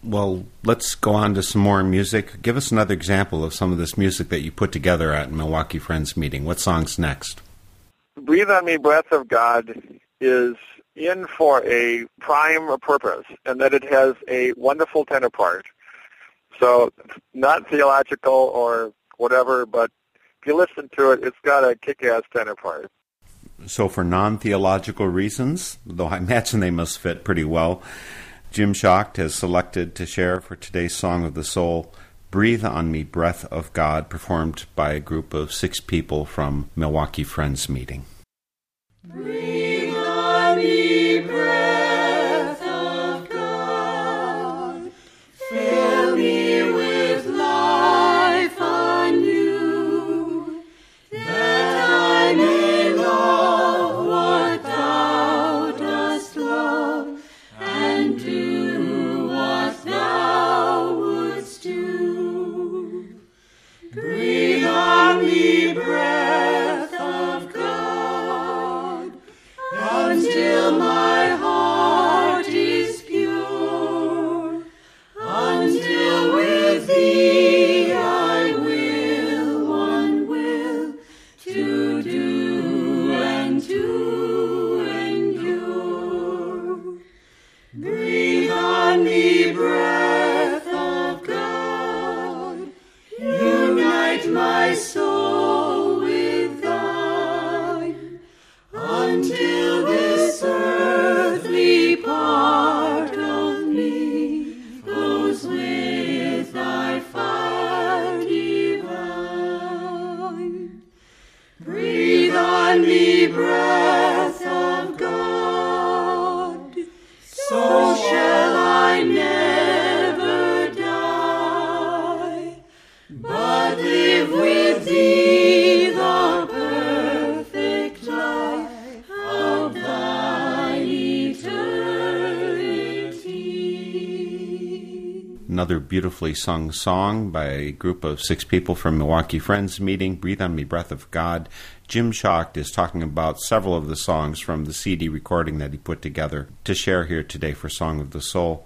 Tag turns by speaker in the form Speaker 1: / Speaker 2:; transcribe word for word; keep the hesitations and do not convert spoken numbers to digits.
Speaker 1: Well, let's go on to some more music. Give us another example of some of this music that you put together at Milwaukee Friends Meeting. What song's next?
Speaker 2: Breathe on Me, Breath of God is in for a prime purpose, and that it has a wonderful tenor part. So not theological or whatever, but if you listen to it, it's got a kick-ass tenor part.
Speaker 1: So for non-theological reasons, though I imagine they must fit pretty well, Jim Schacht has selected to share for today's Song of the Soul, Breathe on Me, Breath of God, performed by a group of six people from Milwaukee Friends Meeting.
Speaker 3: Breathe on me, breath of God, fill me with life anew, that I may love what thou dost love, and do what thou wouldst do. Breathe on me, breath of God, until my heart is pure, until with thee I will one will to do and to endure. Breathe on me, breath of God, unite my soul with thine, until this earthly part of me goes with thy fire divine. Breathe on me, breath of God, so shall I never die, but live with thee the perfect life of thine eternity.
Speaker 1: Another beautifully sung song by a group of six people from Milwaukee Friends Meeting, Breathe on Me, Breath of God. Jim Schacht is talking about several of the songs from the C D recording that he put together to share here today for Song of the Soul.